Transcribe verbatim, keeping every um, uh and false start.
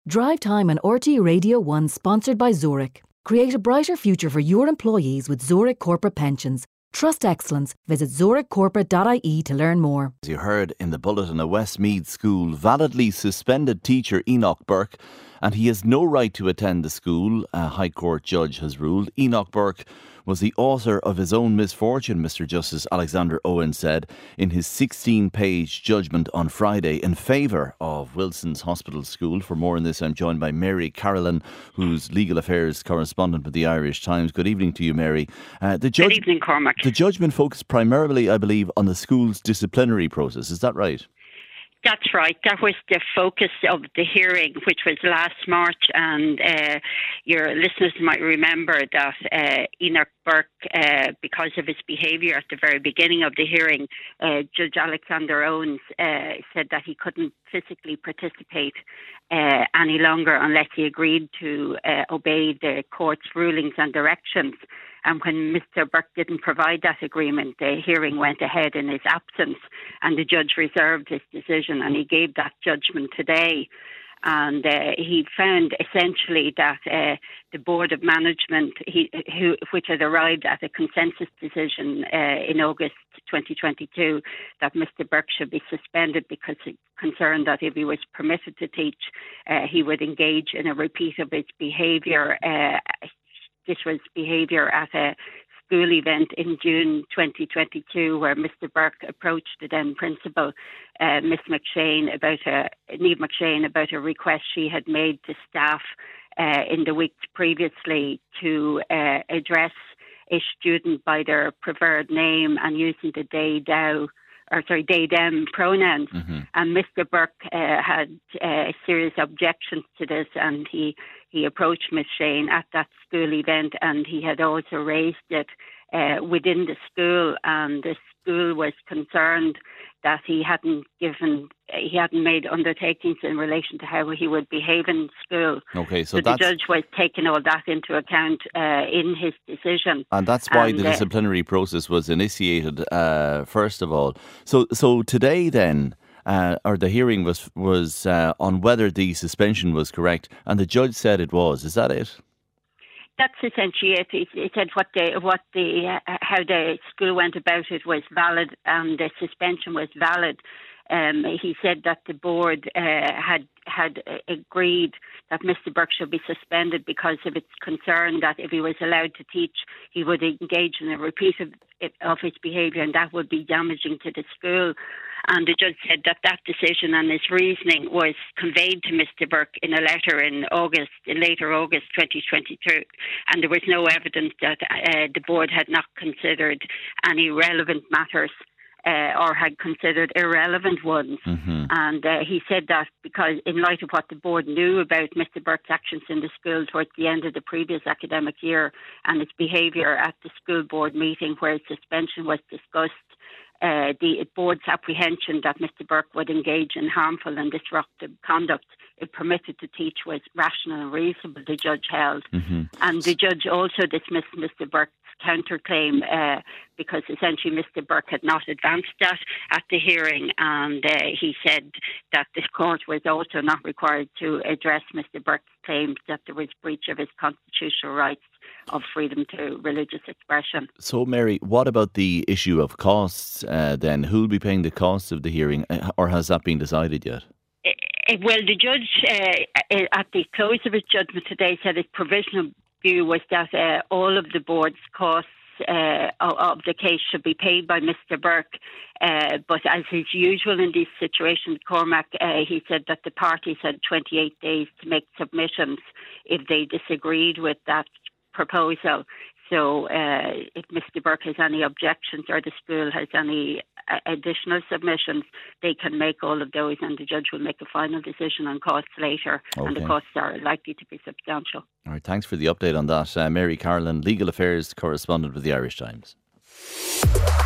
Drive Time on R T Radio one, sponsored by Zurich. Create a brighter future for your employees with Zurich Corporate Pensions. Trust excellence. Visit zurich corporate dot I E to learn more. As you heard in the bulletin, a Westmeath school validly suspended teacher Enoch Burke, and he has no right to attend the school, a High Court judge has ruled. Enoch Burke was the author of his own misfortune, Mister Justice Alexander Owen said in his sixteen-page judgment on Friday in favour of Wilson's Hospital School. For more on this, I'm joined by Mary Carolan, who's legal affairs correspondent with the Irish Times. Good evening to you, Mary. Uh, the judge- Good evening, Cormac. The judgment focused primarily, I believe, on the school's disciplinary process. Is that right? That's right. That was the focus of the hearing, which was last March, and uh, your listeners might remember that uh, Enoch Burke, uh, because of his behaviour at the very beginning of the hearing, uh, Judge Alexander Owens uh, said that he couldn't physically participate uh, any longer unless he agreed to uh, obey the court's rulings and directions. And when Mister Burke didn't provide that agreement, the hearing went ahead in his absence, and the judge reserved his decision, and he gave that judgment today. And uh, he found essentially that uh, the Board of Management, he, who, which had arrived at a consensus decision uh, in August twenty twenty-two, that Mister Burke should be suspended because he's concerned that if he was permitted to teach, uh, he would engage in a repeat of his behaviour. Uh, This was behaviour at a school event in June twenty twenty-two, where Mister Burke approached the then principal, uh, Miss McShane, about a Niamh McShane, about a request she had made to staff uh, in the weeks previously to uh, address a student by their preferred name and using the they, thou, or sorry, they, them pronouns. Mm-hmm. And Mister Burke uh, had uh, serious objections to this, and he He approached Miss Shane at that school event, and he had also raised it uh, within the school, and the school was concerned that he hadn't given, he hadn't made undertakings in relation to how he would behave in school. Okay, so, so that's, the judge was taking all that into account uh, in his decision, and that's why and, the uh, disciplinary process was initiated. Uh, first of all, so so today then. Uh, or the hearing was was uh, on whether the suspension was correct, and the judge said it was. Is that it? That's essentially it. He, he said what the what the uh, how the school went about it was valid, and the suspension was valid. Um, he said that the board uh, had had agreed that Mister Burke should be suspended because of its concern that if he was allowed to teach, he would engage in a repeat of, of his behaviour, and that would be damaging to the school. And the judge said that that decision and his reasoning was conveyed to Mister Burke in a letter in August, in later August twenty twenty-two, and there was no evidence that uh, the board had not considered any relevant matters uh, or had considered irrelevant ones. Mm-hmm. And uh, he said that because in light of what the board knew about Mister Burke's actions in the school towards the end of the previous academic year and his behaviour at the school board meeting where his suspension was discussed, Uh, the board's apprehension that Mister Burke would engage in harmful and disruptive conduct if permitted to teach was rational and reasonable, the judge held. Mm-hmm. And the judge also dismissed Mister Burke's counterclaim uh, because essentially Mister Burke had not advanced that at the hearing, and uh, he said that the court was also not required to address Mister Burke's claims that there was breach of his constitutional rights of freedom to religious expression. So, Mary, what about the issue of costs uh, then? Who will be paying the costs of the hearing, or has that been decided yet? Uh, well, the judge, uh, at the close of his judgment today, said his provisional view was that uh, all of the board's costs uh, of the case should be paid by Mister Burke. Uh, but as is usual in these situations, Cormac, uh, he said that the parties had twenty-eight days to make submissions if they disagreed with that proposal. So uh, if Mister Burke has any objections or the school has any uh, additional submissions, they can make all of those, and the judge will make a final decision on costs later. Okay. And the costs are likely to be substantial. All right, thanks for the update on that. Uh, Mary Carolan, Legal Affairs Correspondent with the Irish Times.